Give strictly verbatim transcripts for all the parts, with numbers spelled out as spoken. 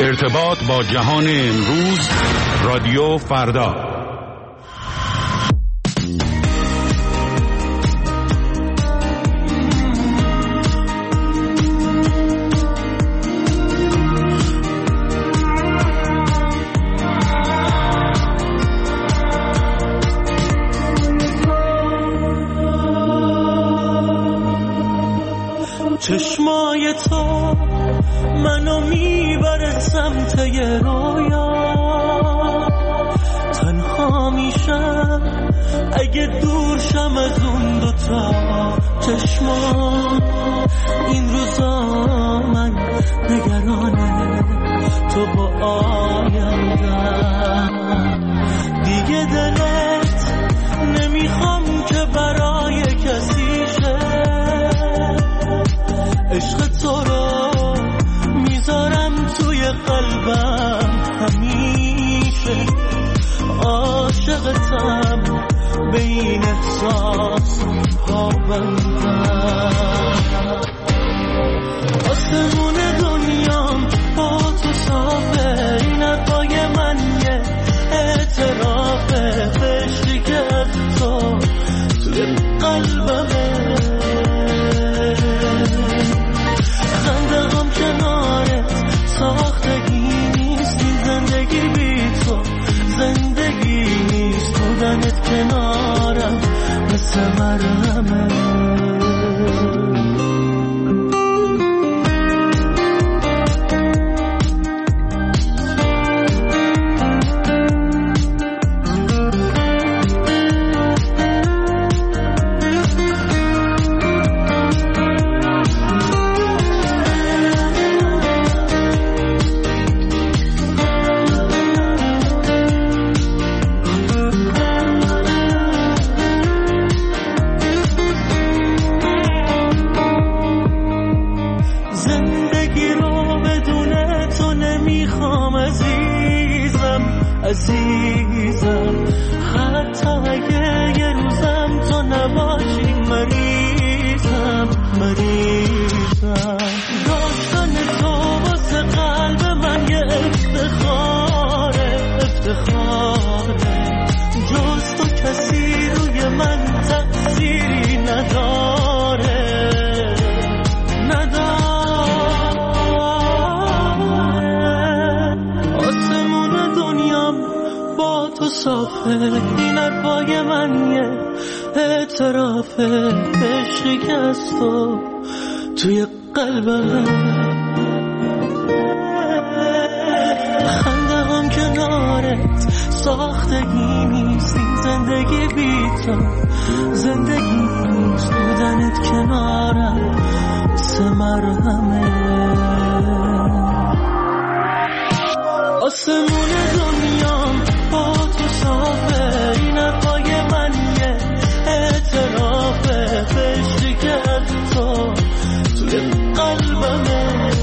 ارتباط با جهان امروز، رادیو فردا. چشمای تو منو میبره سمت یه رویا، تنها میشم اگه دور شم از اون دوتا چشما. این روزا من نگرانه تو با آیندم، دیگه دلت نمیخوام که برای کسی شه. عشق تو رو میذارم توی قلبم همیشه، عاشقتم به این احساس پابندم. آسمون دنیام با تو صافه، این حرفای من یه اعترافه، عشقی که از تو توی قلبمه. خنده‌ام کنارت ساختگی نیست، این زندگی بی تو زندگی نیست. بودنت کنارم مثل مرهمه. عزیزم حتی اگه یه روزم تو نباشی مریضم مریضم. داشتن تو واسه قلب من یه افتخاره افتخاره، جز تو کسی روی من تأثیری نداره نداره. آسمون دنیام با تو صافه، این حرفای من یه اعترافه، عشقی که از تو توی قلبم. خنده هم کنارت ساختگی نیست، این زندگی بی تو زندگی نیست. بودنت کنارم مثل مرهمه. آسمون دنیام با تو صافه، این حرفای من یه اعترافه، عشقی که از تو توی قلبمه.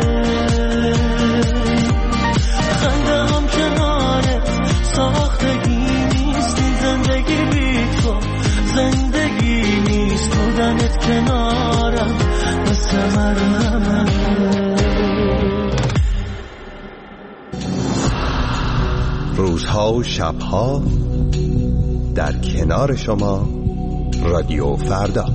خنده هم کنارت ساختگی نیست، این زندگی بی تو زندگی نیست. بودنت کنارم مثل مرهمه. روزها و شبها در کنار شما، رادیو فردا.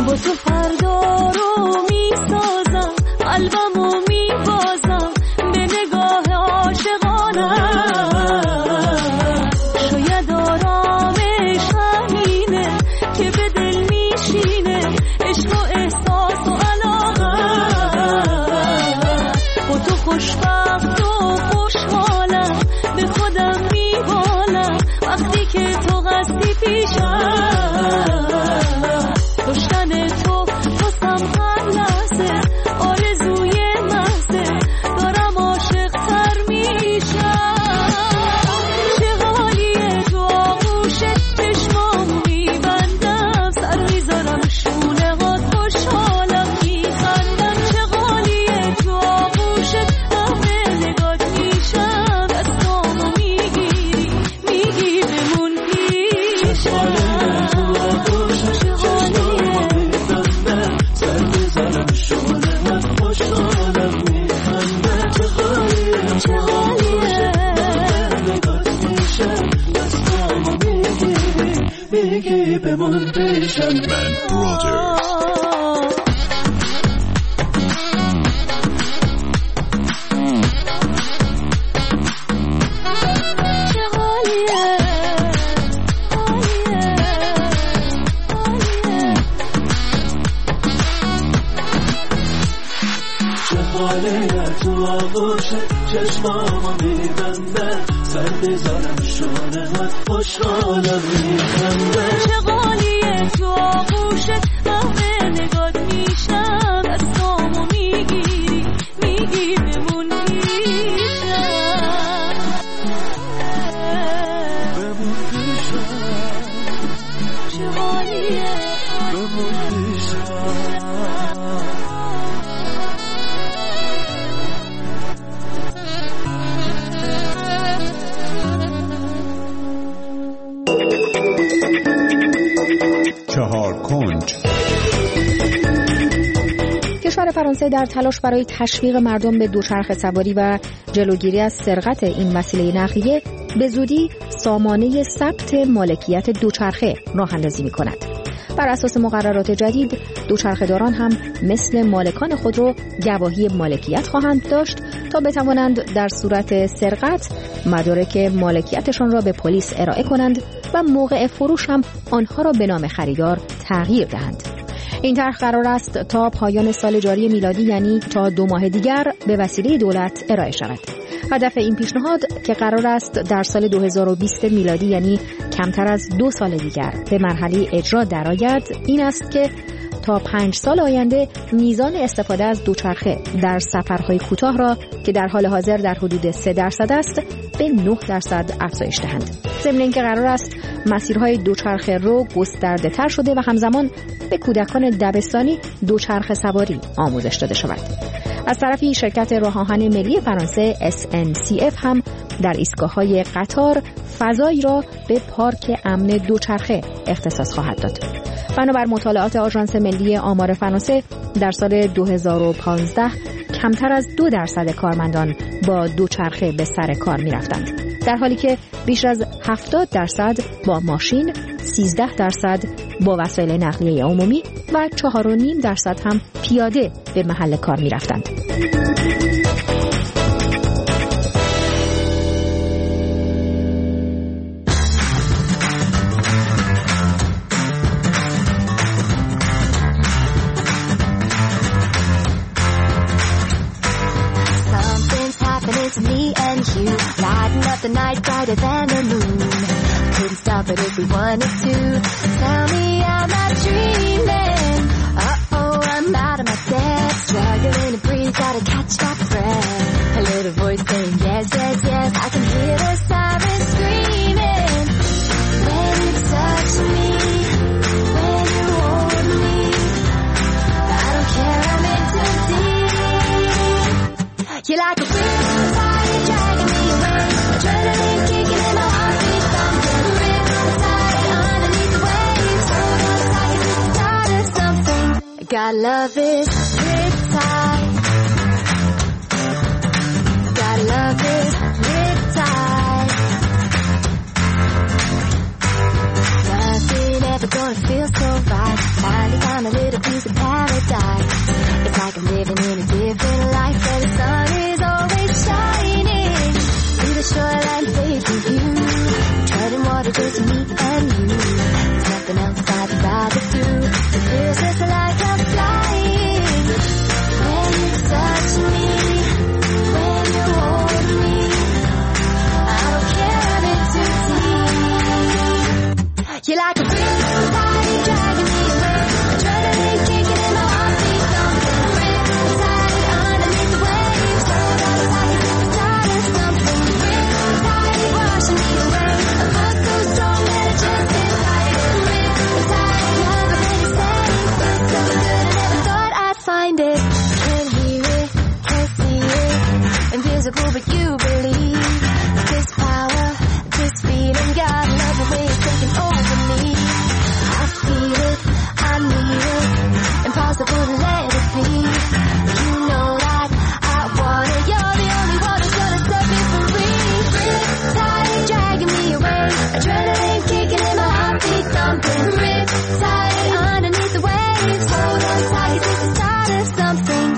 با تو فردا رو میسازم، قلبمو میبازم به نگاه عاشقانم. شاید آرامش همینه که به دل میشینه عشق و احساس و علاقه. با تو خوشبخت و خوشحالم، به خودم میبالم وقتی که تو قصدی پیشم. داشتن تو واسم هر لحظه آرزوی محضه، دارم عاشق تر میشم. چه حالیه تو آغوش چشمامو میبندم، سر میذارم شونه هات خوشحالم میخندم. چه حالیه تو آغوش همه نگات میشم، دستامو میگیری میگی بمون پیشم. Man Brothers. تو آغوش چشمامو میبنده، سر بذارم شونه هات خوشحالم میخنده. چه غالیه تو آغوشت همه نگات میشم، دستامو میگیری میگی بمون پیشم. بمون پیشم. چه غالیه بمون پیشم. چهار کنج. کشور فرانسه در تلاش برای تشویق مردم به دوچرخه سواری و جلوگیری از سرقت این وسیله نقلیه به زودی سامانه ثبت مالکیت دوچرخه راه اندازی می‌کند. بر اساس مقررات جدید دوچرخه‌داران هم مثل مالکان خودرو گواهی مالکیت خواهند داشت تا بتوانند در صورت سرقت مدارک مالکیتشان را به پلیس ارائه کنند و موقع فروش هم آنها را به نام خریدار تغییر دهند. این طرح قرار است تا پایان سال جاری میلادی، یعنی تا دو ماه دیگر، به وسیله دولت ارائه شود. هدف این پیشنهاد که قرار است در سال دو هزار و بیست میلادی، یعنی کمتر از دو سال دیگر، به مرحله اجرا درآید، این است که تا پنج سال آینده میزان استفاده از دوچرخه در سفرهای کوتاه را که در حال حاضر در حدود سه درصد است به نه درصد افزایش دهند. ضمن اینکه قرار است مسیرهای دوچرخه رو گسترده تر شده و همزمان به کودکان دبستانی دوچرخه سواری آموزش داده شود. از طرفی شرکت راه آهن ملی فرانسه اس ان سی اف هم در ایستگاه‌های قطار فضایی را به پارک امن دوچرخه اختصاص خواهد داد. بنابر مطالعات آژانس ملی آمار فرانسه در سال دو هزار و پانزده کمتر از دو درصد کارمندان با دوچرخه به سر کار می رفتند، در حالی که بیش از هفتاد درصد با ماشین، سیزده درصد با وسایل نقلیه عمومی و چهار و نیم درصد هم پیاده به محل کار می رفتند. To me and you, lighting up the night brighter than the moon. Couldn't stop it if we wanted to. Tell me I'm not dreaming. Uh-oh, I'm out of my depth, struggling to breathe, gotta catch my breath. A little voice saying yes, yes, yes, I can hear the sirens screaming. When you touch me, when you hold me, I don't care, I'm in too deep. You're like a river, dragging me away, adrenaline kicking in my heartbeat, thumping, riptide underneath the waves, so much like it's the start of something. God love is riptide. God love is riptide. Nothing ever gonna feel so right. Finally found a little dreams of paradise. It's like I'm living in a different life where the sun is always shining. See the shoreline facing you, treading water just me and you. There's nothing else I'd rather do. It feels just like I'm flying. When you touch me, when you hold me, I don't care if it's too deep. You're like a riptide dragging me away, adrenaline kicking in my heartbeat thumping. Riptide underneath the waves, hold on tight, start of something. Riptide washing me away, a love so strong that it just can't fight it. Riptide, never been the same, so good I never thought I'd find it. Can't hear it, can't see it, invisible but you believe. This power, this feeling, God love the way it's taking over me. I feel it, I need it, impossible to let it be. You know that I want it, you're the only one who's gonna set me free. Riptide dragging me away, adrenaline kicking in my heartbeat thumping. Riptide underneath the waves, hold on tight, it's the start of something.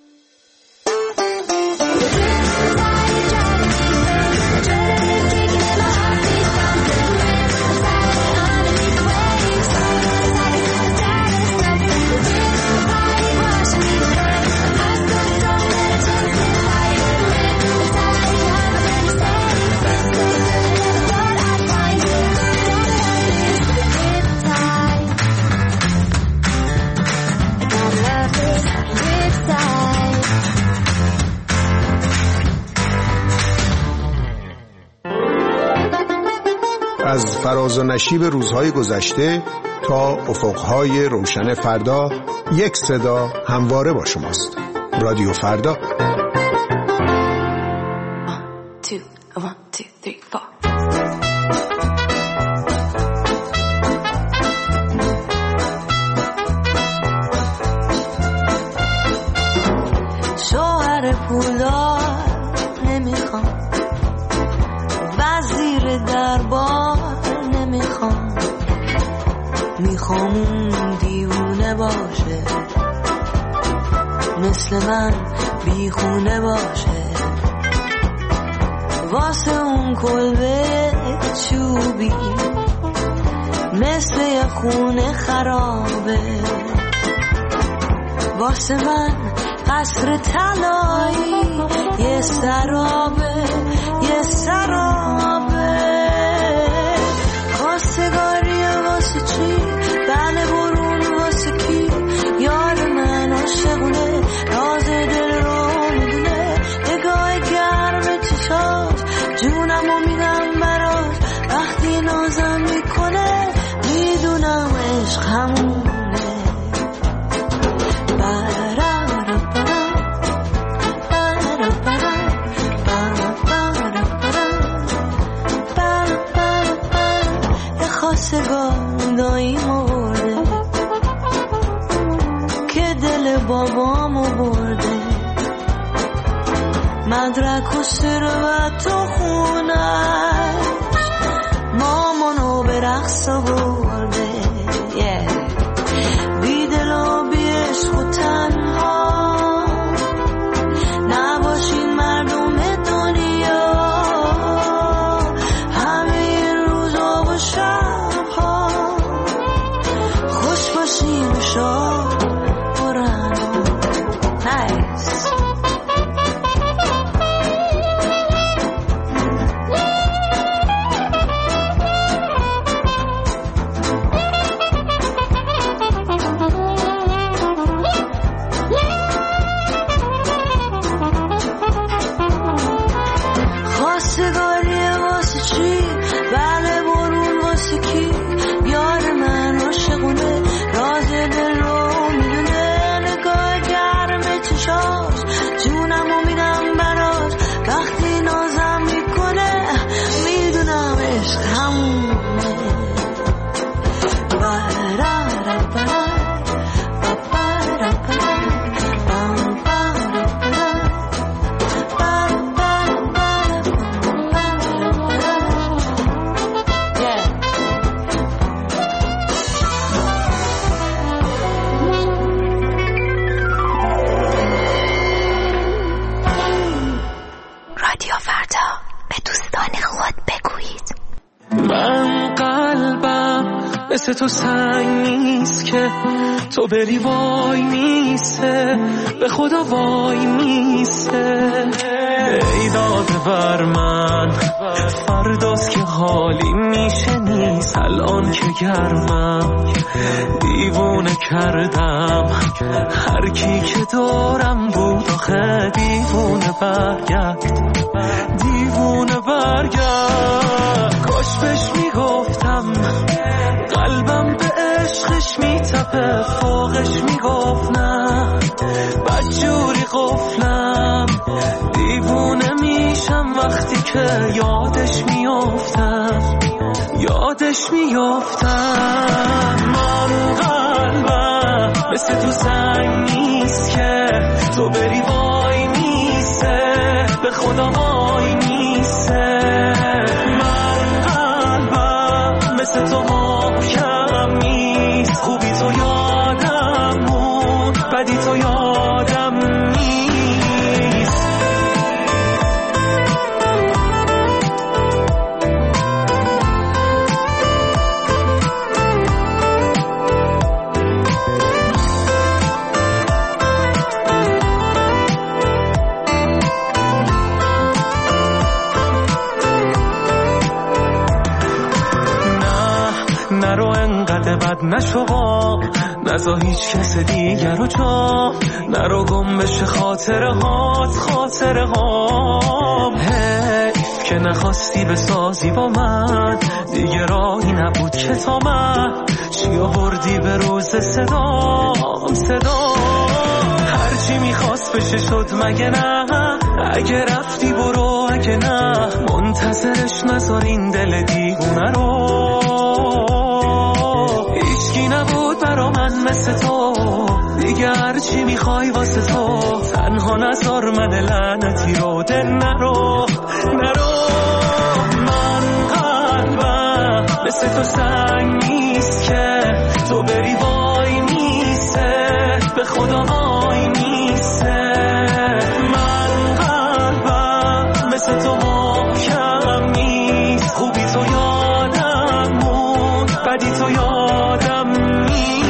Riptide dragging me away, adrenaline kicking in my heartbeat thumping. Riptide underneath the waves, hold on tight, it's the start of something. Riptide washing me away, a love so strong that I just can't fight it. Riptide, never been the same, so good I never thought I'd find it. Riptide, I gotta love this riptide. از فراز و نشیب روزهای گذشته تا افقهای روشن فردا، یک صدا همواره با شماست. رادیو فردا. Two, one, two, three, four. شوهر پولدار نمیخوام، وزیر دربار نمیخوام، میخوام اون دیوونه باشه، مثل من بیخونه باشه، واسه اون کلبه چوبی مثل یه خونه خرابه، واسه من قصر طلایی یه سرابه، یه سرابه. خواستگاری واسه چی؟ بله برون واسه کی؟ یار من عاشقونه، راز دل رو میدونه، نگاه گرم چشاش جونمو میدم براش، وقتی نازم میکنه میدونم عشق همونه. خواستگارداییمو برده که دل بابامو برده، مدرک و ثروت و خونش مامانو به رقص برده. بی دل و بی عشق و تنها نباشین مردم دنیا، همه روزا و شبها خوش باشین و شاد برن. نایس. مثل تو سنگ نیست که تو بری وای میسته، به خدا وای میسته. ای داده بر من فرداست که حالی میشه نیست، الان که گرمم دیوونه کردم هر کی که دارم بود آخه دیوونه برگرد، دیوونه برگرد. کاش بهش میگفتم قلبم به عشقش میتپه، فوقش میگفت نه بدجوری قفلم، دیوونه میشم وقتی که یادش میافتم، یادش میافتم. من قلبم مثل تو سنگ نیست که تو بری وای میسته، به خدا وای میسته. من قلبم مثل تو محکم نیست، خوبی تو یادم مون بدی تو یادم نیست. نرو انقدر بد نشو، نزا هیچ کس دیگر رو جا، نرو گم بشه خاطره هات، خاطره هام. حیف که نخواستی بسازی با من، دیگه راهی نبود که تا من چی آوردی به روز صدام، صدام. هرچی میخواست بشه شد مگه نه، اگه رفتی برو اگه نه منتظرش نذار این دل دیوونه رو. هیچکی نبود برا من مثل تو، دیگه هرچی میخوای واسه تو، تنها نذار من لعنتی رو دل نرو، نرو. من قلبم مثل تو سنگ نیست که تو بری وای میسته، به خدا وای میسته. من قلبم مثل تو محکم نیست، خوبی تو یادم مون بدی تو یادم نیست.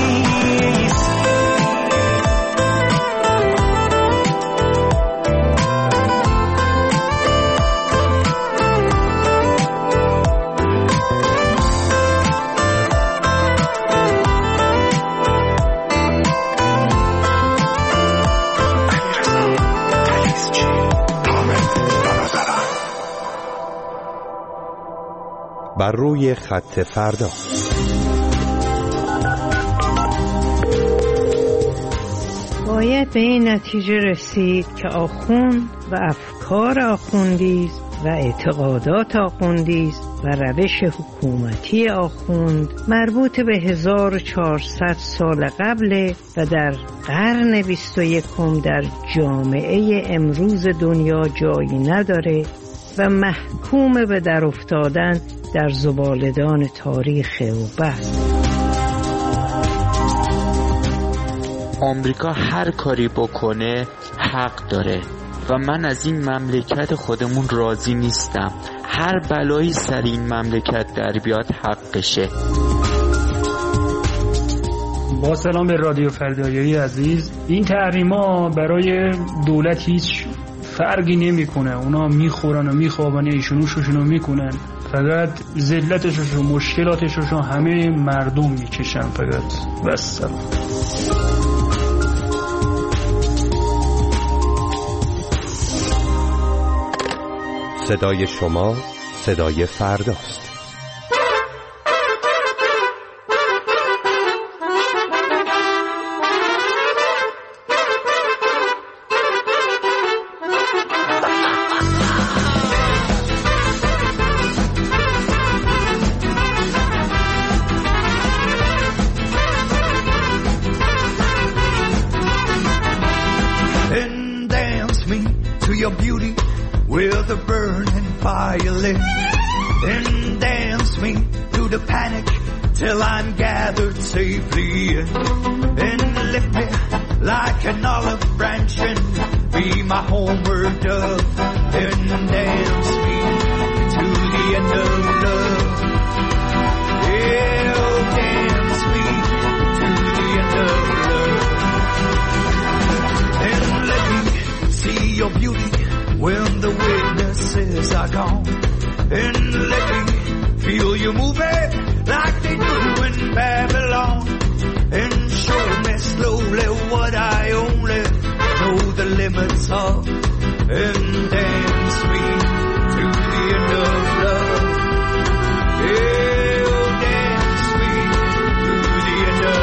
بر روی خط فردا. باید به این نتیجه رسید که آخوند و افکار آخوندیست و اعتقادات آخوندیست و روش حکومتی آخوند مربوط به هزار و چهارصد سال قبل و در قرن بیست و یکم در جامعه امروز دنیا جایی نداره و محکوم به در افتادن در زباله‌دان تاریخ و بس. آمریکا هر کاری بکنه حق داره و من از این مملکت خودمون راضی نیستم. هر بلایی سر این مملکت در بیاد حقشه. با سلام به رادیو فردایی عزیز. این تحریما برای دولت هیچ فرقی نمیکنه، اونا میخورن و میخوابن، ایشونوشونو میکنن، فقط ذلتش و مشکلاتش رو همه مردم میکشن فقط. بس سلام. صدای شما صدای فرداست. And dance me to your beauty with a burning violin, and dance me through the panic till I'm gathered safely in, and lift me like an olive branch and be my homeward dove, and dance me to the end of love. Yeah, oh, dance what I only know the limits of, and dance me to the end of love. Yeah, oh, dance me to the end of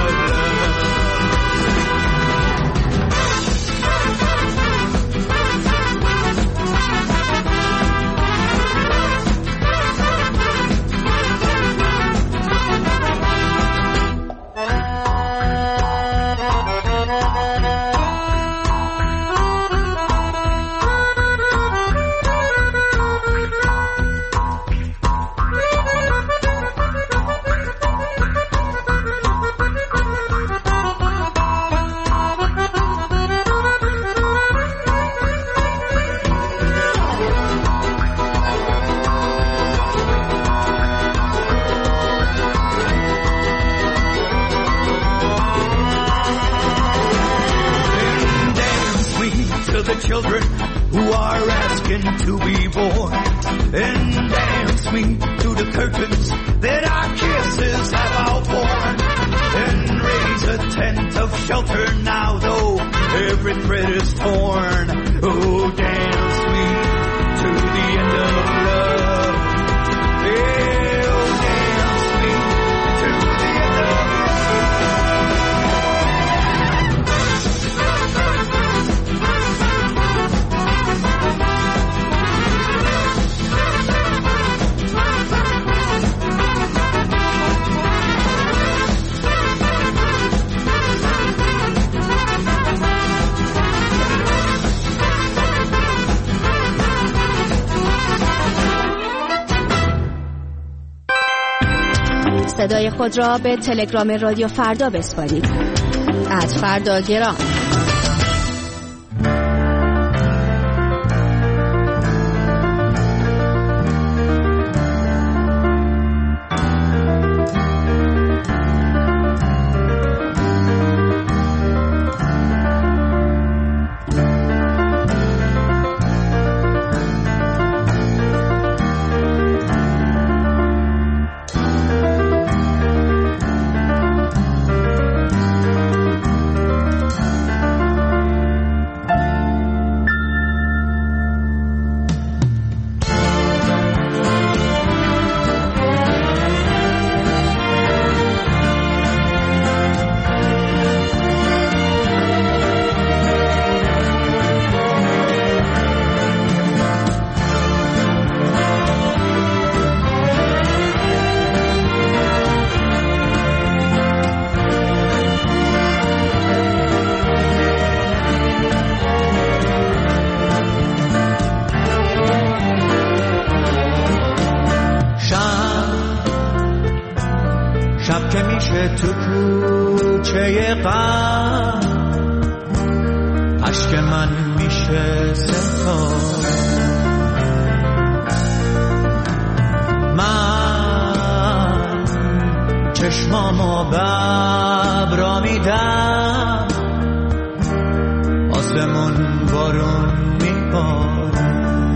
children who are asking to be born, and dance me to the curtains that our kisses have outworn, and raise a tent of shelter now though every thread is torn. Oh, dance me to the end of love. Yeah, oh, dance me to the end of صدای خود را به تلگرام رادیو فردا بسپارید. ات فردا گرام. تو کوچه غم اشک من میشه ستاره، من چشمامو ببرا میدم، آسمون بارون میباره،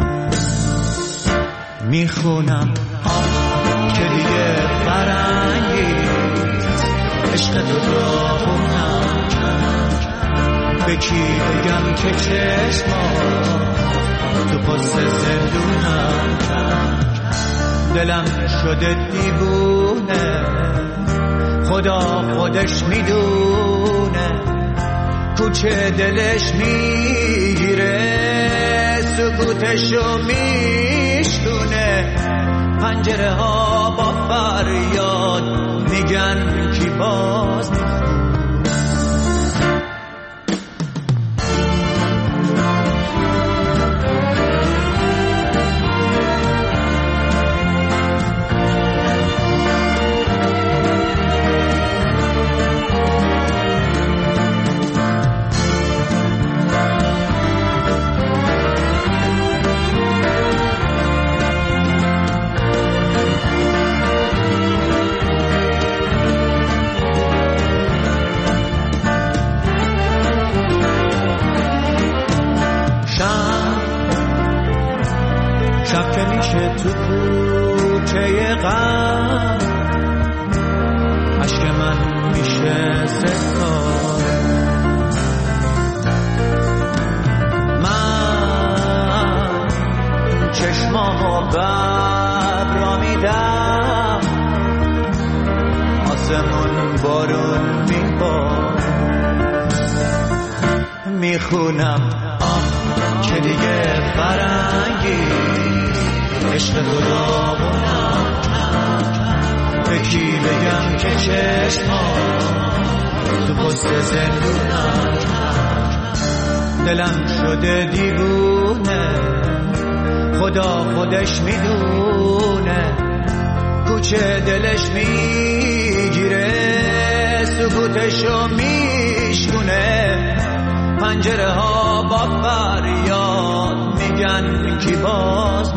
میخونم آه که دیگه فرنگی عشق تو را خونم کرد، به کی بگم که چشمات تو پست زندونم کرد، دلم شده دیوونه خدا خودش میدونه، کوچه دلش میگیره سکوتشو میشتونه، پنجره ها با فریاد میگن کی باز شب که میشه تو کوچه غم اشک من میشه ستاره، میخونم آه که دیگه فرنگی عشق تو داغونم به کی بگم که چشمام تو پست زندونم دلم شده دیوونه خدا خودش میدونه کوچه دلش میگیره سکوتشو میشونه پنجره ها با فریاد میگن کی باز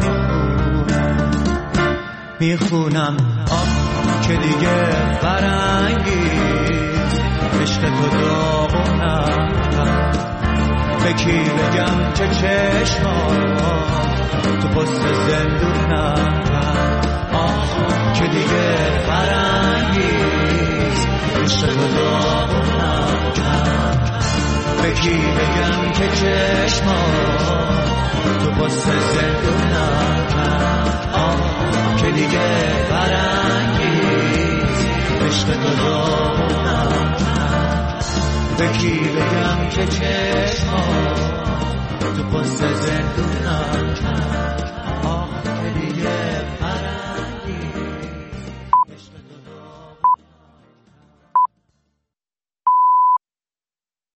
میخونه میخونم آب که دیگه فرنگی عشق تو داغونم به کی بگم که چشمام تو پست زندونم آه که دیگه فرنگی عشق تو داغونم به کی بگم که چشمام تو پست زندونم آه که دیگه فرنگی عشق تو داغونم به کی بگم که چشمام تو پست زندونم آه که دیگه